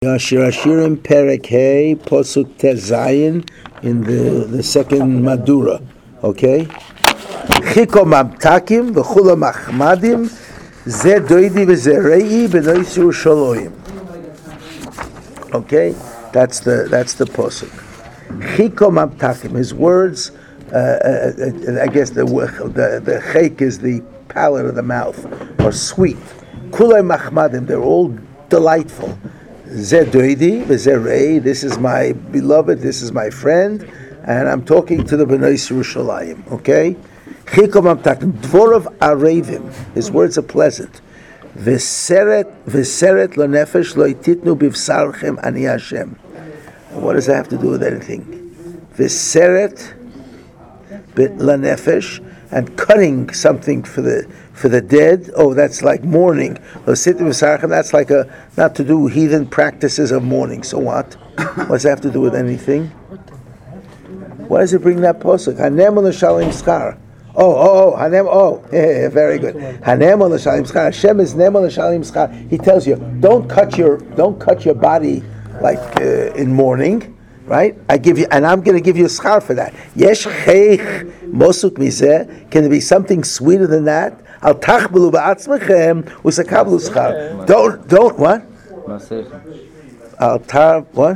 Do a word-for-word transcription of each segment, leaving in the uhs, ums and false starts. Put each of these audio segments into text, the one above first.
Shir Hashirim Perek Hey Posuk Tezayin in the the second Madura, okay? Chiko Mamtakim v'chula Machmadim Ze Doidi v'Ze Rei b'Nois Yerushalayim. Okay, that's the that's the Posuk. Chiko Mamtakim. His words, uh, uh, I guess the the the Chek is the palate of the mouth, are sweet. Kulei Machmadim. They're all delightful. Zedoidi, Zerei, this is my beloved, this is my friend, and I'm talking to the Bnei Yerushalayim, okay? Chikom Amtakim, Dvorov Arevim, his words are pleasant. V'seret, v'seret lo nefesh lo ititnu bivsarchem ani Hashem. What does that have to do with anything? V'seret lo nefesh, and cutting something for the for the dead. Oh, that's like mourning. That's like a not to do heathen practices of mourning. So what? What does that have to do with anything? Why does it bring that posuk? Hanem l'shalim schar. Oh, oh, oh, hanem. Oh, yeah, very good. Hanem l'shalim schar. Hashem is nem l'shalim schar. He tells you, don't cut your don't cut your body like uh, in mourning. Right? I give you, and I'm going to give you a schar for that. Yesh cheich mosuk mizeh. Can there be something sweeter than that? Al tachbelu ba'atzmechem usakablu schar. Don't, don't what? Al tar what?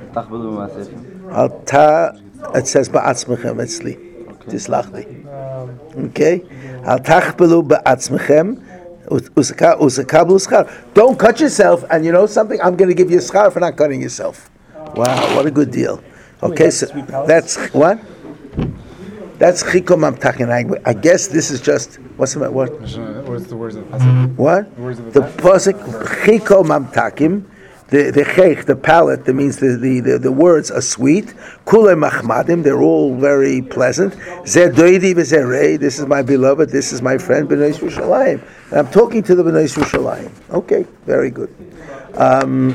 Al tar. It says ba'atzmechem. Etzli, tislachli. Okay. Al tachbelu ba'atzmechem usakablu schar. Don't cut yourself. And you know something? I'm going to give you a schar for not cutting yourself. Wow, what a good deal. Okay, so that's what? That's chikom amtakin. I guess this is just what's the what? What's the words of the pasuk? What? The words of the pasuk chikom amtakim. The the cheich, the palate, that means the, the, the, the words are sweet. Kule machmadim, they're all very pleasant. Zeh doidi v'zeh. This is my beloved. This is my friend Bnei Yerushalayim. And I'm talking to the Bnei Yerushalayim. Okay, very good. Um,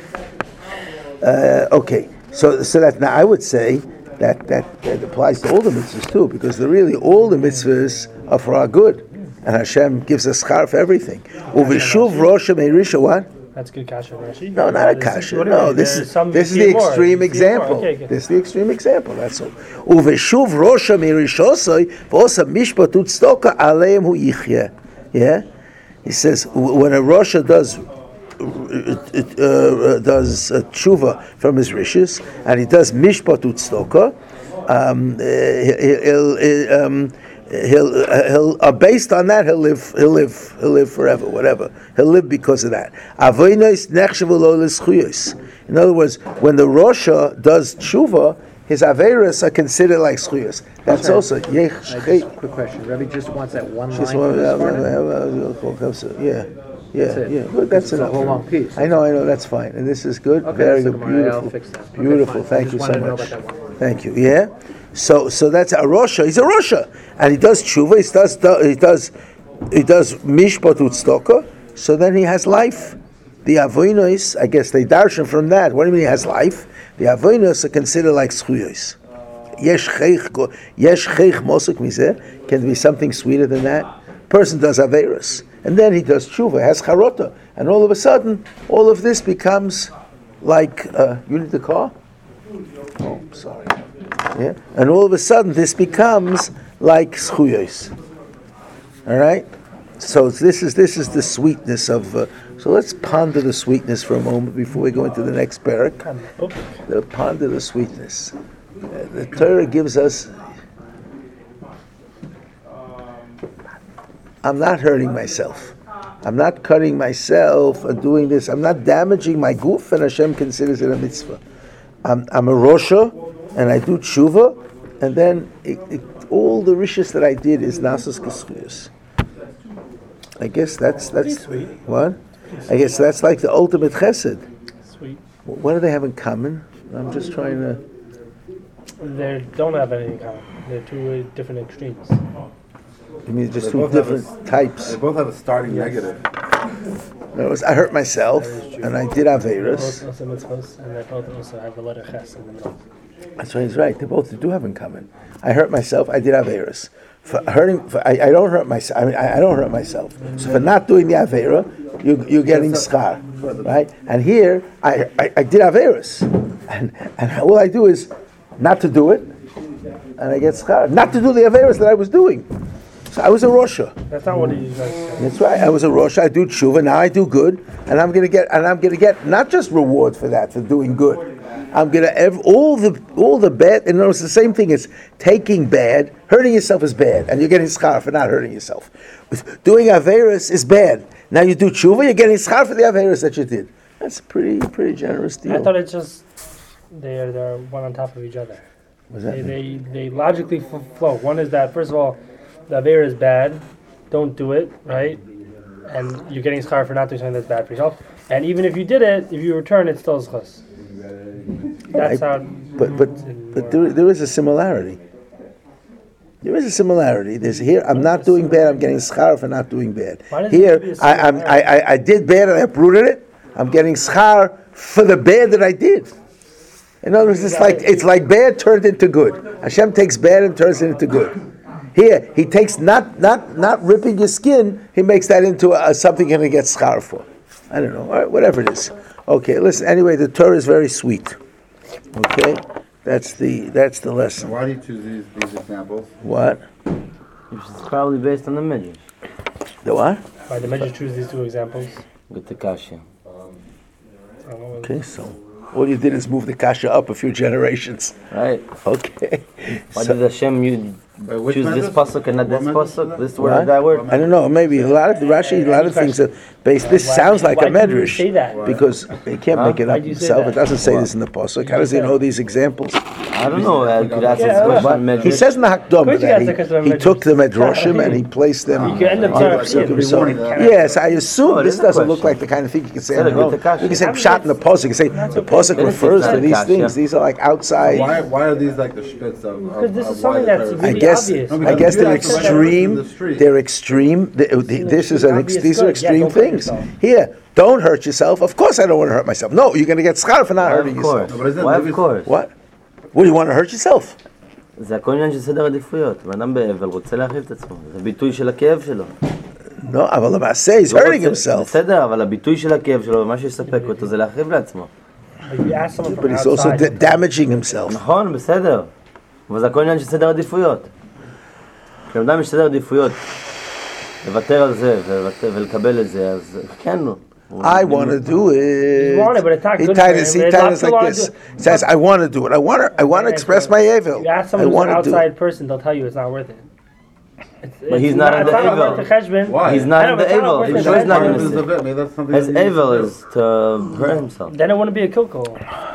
Uh, okay, so so that now I would say that, that that applies to all the mitzvahs too, because the really all the mitzvahs are for our good, and Hashem gives us schar for everything. Uvishuv Rosh Meirisha what? That's good kasha, Rashi. No, not a kasha. No, this is this is the extreme example. This is the extreme example. That's all. Uvishuv Rosh Meirishosai v'osa mishpat utztoka aleim hu yichya. Yeah, he says when a Rosha does. It, it, uh, does uh, tshuva from his riches, and he does mishpat utztoka. Um, he'll, he'll, um, he'll, uh, he'll uh, based on that, he'll live, he'll live, he'll live forever. Whatever, he'll live because of that. In other words, when the Rosha does tshuva, his averos are considered like schuyos. That's Sorry. also yech. Quick question. Rebbe just wants that one line. Just for one, this uh, yeah. Yeah, That's yeah, good. That's it's enough. A whole long piece. I know, I know. That's fine, and this is good. Okay, Very so good, tomorrow beautiful, I'll fix that. Okay, beautiful. fine. Thank I you just so wanted to know much. about that one. Thank you. Yeah. So, so that's a Rosha. He's a Rosha, and he does tshuva. He does, he does, he does mishpat utztoka. So then he has life. The avonos, I guess they darshan from that. What do you mean he has life? The avonos are considered like schuyos. Yesh cheich, yesh cheich mosuk mizeh. Can there be something sweeter than that? Person does averos. And then he does tshuva, has charota, and all of a sudden, all of this becomes like uh, you need the car. Oh, sorry. Yeah, and all of a sudden, this becomes like schuyos. All right. So this is this is the sweetness of. Uh, so let's ponder the sweetness for a moment before we go into the next parak. The ponder the sweetness. Uh, the Torah gives us. I'm not hurting myself. I'm not cutting myself or doing this. I'm not damaging my goof, and Hashem considers it a mitzvah. I'm, I'm a Rosha, and I do tshuva, and then it, it, all the rishis that I did is nasus k'schuyos. I guess that's that's what. I guess that's like the ultimate chesed. Sweet. What do they have in common? I'm just trying to. They don't have anything in common. They're two uh, different extremes. I mean, just They two both have different a- types. They both have a starting Yes. negative. In other words, I hurt myself, and I did They're averos. both also mitzvahs, and they both also have the letter ches in the middle. That's why he's right. They both do have in common. I hurt myself. I did Averis. For hurting, for, I, I don't hurt myself. I mean, I, I don't hurt myself. So for not doing the Avera, you, you're getting schar, right? And here, I, I, I did Averis, and and all I do is not to do it, and I get schar. Not to do the Averis that I was doing. So I was a Rosha. That's not what you guys said. That's right. I was a Rosha. I do tshuva. Now I do good, and I'm gonna get and I'm gonna get not just reward for that for doing good. I'm gonna have all the all the bad, and it's the same thing as taking bad. Hurting yourself is bad, and you're getting schar for not hurting yourself. Doing averis is bad. Now you do tshuva, you're getting schar for the averis that you did. That's a pretty pretty generous deal. I thought it's just they're they're one on top of each other. What's that They, mean? they they logically f- flow. One is that first of all, the aver is bad. Don't do it, right? And you're getting schar for not doing something that's bad for yourself. And even if you did it, if you return, it's still schus. That's I- how. But but but there, there is a similarity. There is a similarity. There's here. I'm not doing bad. I'm getting schar for not doing bad. Why does it have to be Here, a I, I'm, I, similarity? I I did bad and I uprooted it. I'm getting schar for the bad that I did. In other words, it's like it's like bad turned into good. Hashem takes bad and turns it into good. Here, He takes not not not ripping your skin. He makes that into a, something you're going to get schar for. I don't know. All right, whatever it is. Okay, listen. Anyway, the Torah is very sweet. Okay, that's the that's the lesson. Why do you choose these, these examples? What? It's probably based on the Midrash. The what? Why the Medrash choose these two examples? With the kasha. I don't know. Okay, so all you did is move the kasha up a few generations. Right? Okay. Why So- did Hashem you Wait, which choose this Medrash? pasuk and not What this Medrash is pasuk? that? This word What? or that word? I don't know. Maybe a lot of the Rashi, a lot of things are based. This Why- sounds like why a do you medrash say that? because he can't Huh? make it Why up do you say himself. that? It doesn't say this in the pasuk. How does he know these examples? I don't know. I could ask Yeah, this well, question But on Midrash. he says in the Of Hakdama course you that gotta say he, he Medrash. took the medrashim and he placed them. You can end up on trying the to psukim. read So, it. yes, I assume Oh, this this is a doesn't look question. like the kind of thing you can say. Said on it your with own. the kasha. You can say I mean, pshat in the pasuk. You can say the pasuk Then it's refers not to a these kasha. things. These are like outside. Why, why are these like the spits of, of Because this of is why something the that's Torah- I really guess obvious. No, I because guess you they're have to like extreme. in the street. They're extreme. They- they- This is an ex, obvious these are good. Yeah, extreme don't hurt things. yourself. Here, don't hurt yourself. Of course, I don't want to hurt myself. No, you're going to get schar for not Why hurting of course? yourself. No, but isn't Why that of maybe- course? What? What do you want to hurt yourself? זה הכל עניין של סדר עדיפויות. בן אדם באבל רוצה להכיל את עצמו. זה ביטוי של הכאב שלו. No, אבל למעשה he's לא hurting רוצה- himself. בסדר, אבל הביטוי של הכאב שלו ומה שיספק אותו זה להכאיב לעצמו. But you ask someone But from he's also outside. da- damaging himself. נכון, בסדר. אבל זה הכל עניין של סדר עדיפויות. כשבן אדם יש סדר עדיפויות, לוותר על זה ולוותר- ולקבל את זה, אז כן. הוא- I want to do it. You want it, but it's not He good tied for us- him. he It's tied not us too like long this. to- He says, I want to do it. I want to, I want to Yeah, express so my evil. You ask I someone who's want an to do outside it. person, they'll tell you it's not worth it. It's, But it's he's not in it's the not evil. worth the cheshbon. Why? He's I not know, in but the it's not evil. worth He it. sure he's not Maybe Maybe innocent. it's a bit- maybe that's something His that he needs evil to do. is to hurt himself. Then it wouldn't be a kilkul.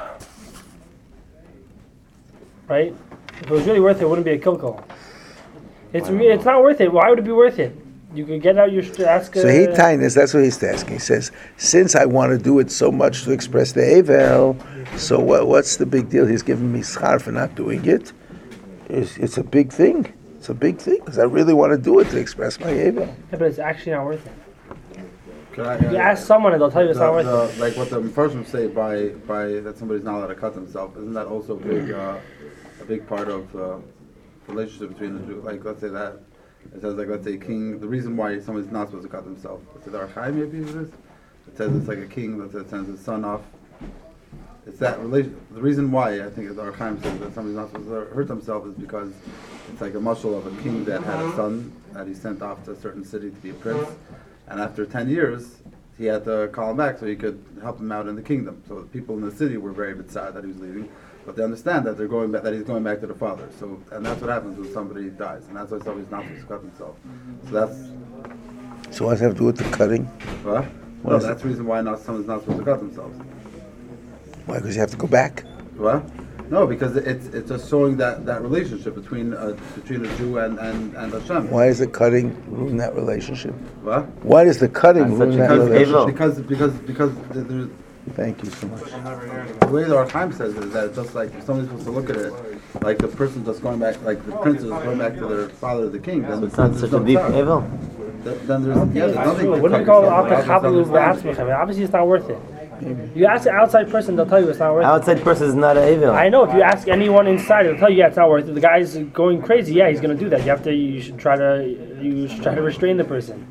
Right? If it was really worth it, it wouldn't be a kilkul. It's re- it's not worth it. Why would it be worth it? You could get out your st- ask. So he uh, tying this, that's what he's asking. He says, since I want to do it so much to express the Evel, so what, what's the big deal? He's giving me schar for not doing it. It's, it's a big thing. It's a big thing because I really want to do it to express my Evel. Yeah, but it's actually not worth it. Can I- You ask someone and they'll tell you it's the- not worth the- it. Like what the Mepharshim say by by that somebody's not allowed to cut themselves. Isn't that also a big uh, a big part of uh, relationship between the two? Like let's say that it says like let's say king. The reason why somebody's not supposed to cut themselves. Let's say the Archai maybe it is. It says it's like a king that sends his son off. It's that relation. The reason why I think the Archaim says that somebody's not supposed to hurt themselves is because it's like a muscle of a king that had a son that he sent off to a certain city to be a prince, and after ten years he had to call him back so he could help him out in the kingdom. So the people in the city were very bit sad that he was leaving, but they understand that they're going back, that he's going back to the father. So and that's what happens when somebody dies, and that's why somebody's not supposed to cut themselves. So that's So what does that have to do with the cutting? what. What No, is it? that's the reason why not someone's not supposed to cut themselves. Why? Because you have to go back? What? No, because it's it's just showing that, that relationship between uh, between a Jew and, and, and Hashem. Why is the cutting ruin that relationship? What? Why does the cutting That's ruin such that a Because, good evil. relationship? because because because th- there's Thank you so much. the way the Archaim says it is that it's just like if somebody's supposed to look at it, like the person just going back, like the prince is going back to their father, the king. Then So it's not there's such no a deep tzar. evil. Th- Then there's yeah, there's nothing. to What do cut we call yourself. al-tachabalu Obviously, b'atzmechem? Obviously, it's not worth it. You ask an outside person, they'll tell you it's not worth it. Outside person is not an evil. I know. If you ask anyone inside, they'll tell you, yeah, it's not worth it. The guy's going crazy. Yeah, he's gonna do that. You have to. You should try to. You should try to restrain the person.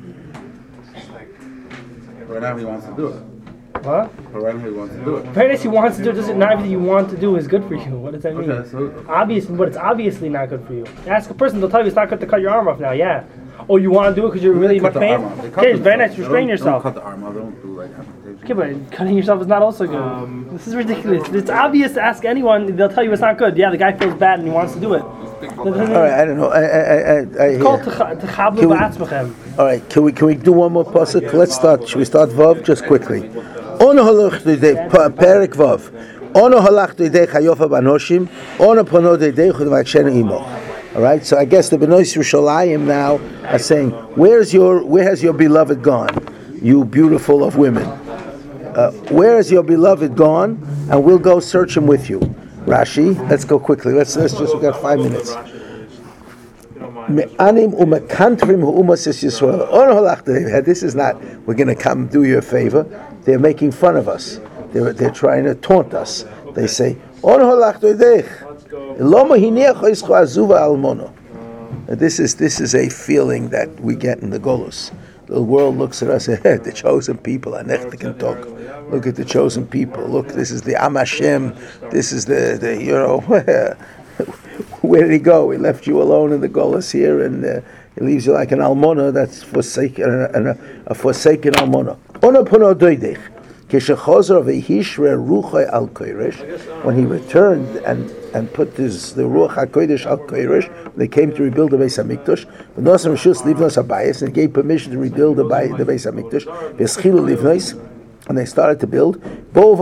Right now he wants to do it. What? But right now he wants to do it. Apparently, he wants to do it. Doesn't not everything you want to do is good for you. What does that mean? Okay, so Obviously, but it's obviously not good for you. Ask a person, they'll tell you it's not good to cut your arm off now. Yeah. Oh, you want to do it because you're really they much cut the pain? arm off. They cut Okay, it's very nice. themselves. Restrain They don't- yourself. They don't cut the arm off. They don't do like amputation. Okay, but cutting yourself is not also good. Um, this is ridiculous. It's obvious to ask anyone. They'll tell you it's not good. Yeah, the guy feels bad and he wants to do it. All right, I don't know. I, I, I, I It's called hear. techablu Can we- ba'atzmechem. All right, can we can we do one more pasuk? Let's start. Should we start Vav just quickly? Ono halach today, Perik Vav. Ono halach today chayofa banoshim. Ono pono today chudvakshen imo. All right, so I guess the Benois Yerushalayim now are saying, "Where's your where has your beloved gone, you beautiful of women? Uh, where is your beloved gone? And we'll go search him with you." Rashi, let's go quickly. Let's let's just we got five minutes. Me'anim umekantrim hu'umas es Yisrael. Ono halach today. This is not. We're going to come do you a favor. They're making fun of us. They're they're trying to taunt us. They say, "Ono halach today." This is this is a feeling that we get in the Golus. The world looks at us and the chosen people. Look at the chosen people. Look, this is the Am Hashem. This is the, the you know, where did he go? He left you alone in the Golus here, and uh, he leaves you like an almona that's forsaken, a, a, a forsaken almona. When he returned and, and put his, the Ruach HaKodesh al Kodesh, they came to rebuild the Beis HaMikdash. And he gave permission to rebuild the, Beis HaMikdash. And they started to build. But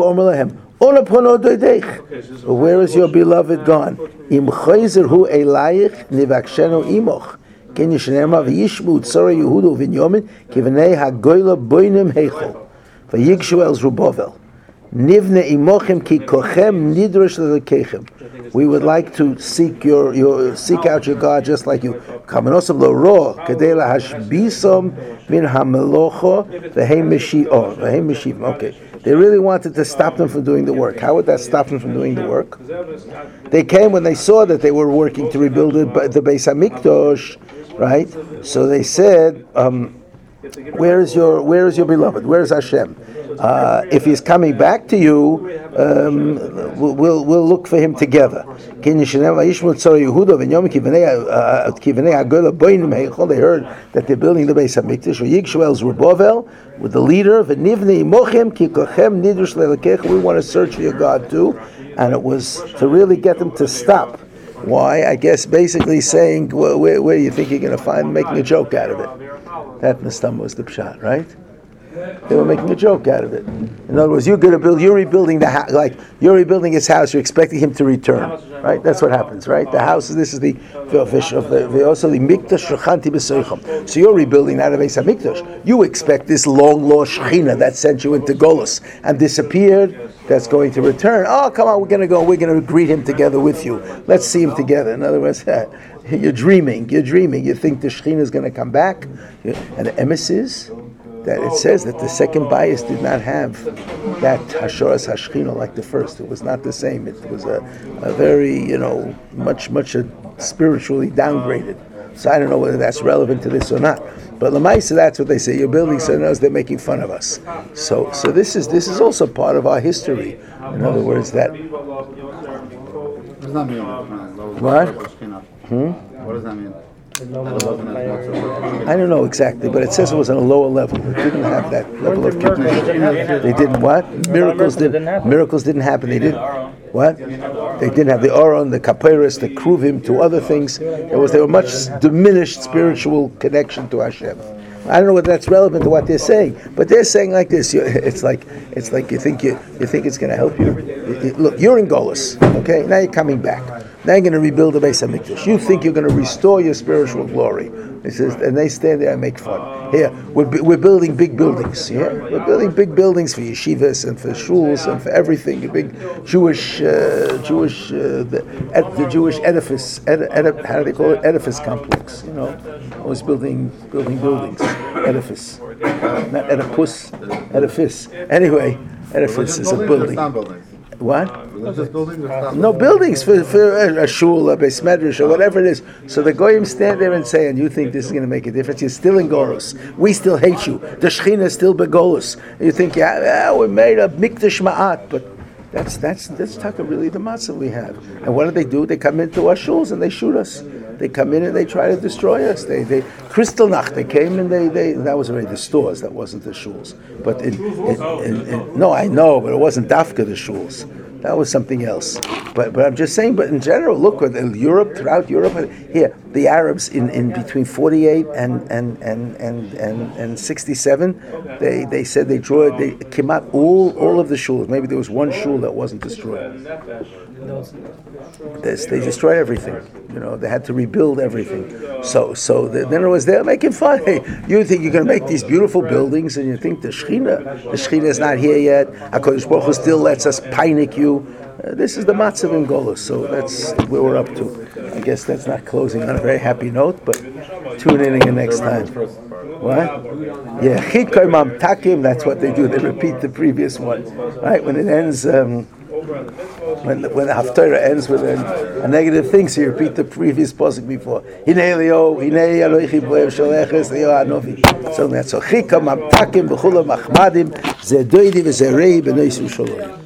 where is your beloved gone? Im chayzer hu elayich nivakshenu imoch. Ken yishnema v'yishmu tzara Yehuda v'Inyamin kivenei hagoyla boinim heichol. Vayigshu el Zerubbabel. Nivne imochem ki kochem nidrosh lekechem. We would like to seek your, your seek out your God just like you. Kamanosam lo ro kadei lahashbisom min hamelocho v'heim meshi'or v'heim meshivim. Okay, they really wanted to stop them from doing the work. How would that stop them from doing the work? They came when they saw that they were working to rebuild the, the Beis Hamikdash, right? So they said, um, "Where is your Where is your beloved? Where is Hashem? Uh, if he's coming back to you, um, we'll, we'll we'll look for him together." They heard that they're building the Beis Hamikdash. With the leader, we want to search for your God too, and it was to really get them to stop. Why? I guess basically saying, well, where, where do you think you're going to find, making a joke out of it. That Nestam was the pshat, right? They were making a joke out of it. In other words, you're going to build, you're rebuilding the house, like you're rebuilding his house. You're expecting him to return, right? That's what happens, right? The house is this is the fish of the also the mikdash shachanti b'soicham. So you're rebuilding that of Beis Hamikdash. You expect this long lost Shechina that sent you into Golus and disappeared. That's going to return. Oh, come on, we're going to go. We're going to greet him together with you. Let's see him together. In other words, you're dreaming. You're dreaming. You think the Shechina is going to come back, and the emes is that it says that the second bias did not have that Hashoras Hashchina like the first. It was not the same. It was a, a very, you know, much, much a spiritually downgraded. So I don't know whether that's relevant to this or not. But Lamaisa, that's what they say. You're building something else, they're making fun of us. So so this is this is also part of our history. In other words, that... What does that mean? What? Hmm? What does that mean? I don't know exactly, but it says it was on a lower level. It didn't have that level of communication. They didn't what? Miracles didn't. Miracles didn't happen. They didn't. What? They didn't have the Aron, the Kapiris, the Kruvim, to other things. It was they were much diminished spiritual connection to Hashem. I don't know whether that's relevant to what they're saying, but they're saying like this. It's like it's like you think you you think it's going to help you. Look, you're in Golus, okay? Now you're coming back. Now you're going to rebuild the Beis Hamikdash. You think you're going to restore your spiritual glory. It says, and they stand there and make fun. Here, we're, we're building big buildings. Yeah, we're building big buildings for yeshivas and for shuls and for everything. A big Jewish, uh, Jewish, uh, the, ed, the Jewish edifice. Ed, ed, how do they call it? Edifice complex. You know, always building, building buildings. Edifice, not Oedipus, edifice. Anyway. edifice is a Religious building. or buildings? What? Religious buildings or stop No buildings for, for a, a shul, a beis medrash, or whatever it is. So the goyim stand there and say, and you think this is going to make a difference? You're still in Golus. We still hate you. The Shechina is still begolus. You think, yeah, yeah, we made a mikdash ma'at, but that's that's that's taka really the matzah we have. And what do they do? They come into our shuls and they shoot us. They come in and they try to destroy us. They they Kristallnacht. They came and they, they that was already the stores. That wasn't the shuls. But in, in, in, in, no, I know, but it wasn't dafka the shuls. That was something else. But but I'm just saying. But in general, look at Europe, throughout Europe, here the Arabs in, in between forty-eight and and and and and, and sixty-seven, they they said they destroyed. They came out all all of the shuls. Maybe there was one shul that wasn't destroyed. They, they destroyed everything. You know, they had to rebuild everything. So so the, then it was there making fun. Hey, you think you're going to make these beautiful buildings, and you think the Shechina, the Shechina is not here yet. HaKadosh Baruch Hu still lets us panic you. Uh, this is the matzav in Golus, so that's where we're up to. I guess that's not closing on a very happy note, but tune in again next time. What? Yeah, Chikoy Mamtakim, that's what they do. They repeat the previous one. Right? When it ends, um, when, when the Haftarah ends with a, a negative thing, so you repeat the previous pasuk before. Hinei Leo, Hinei Elohi Boev Shaleches Leo Anovi. So that's so Chikoy Mamtakim, B'chula Machmadim, Zedoidi V'Zerei B'Noisu Shalom.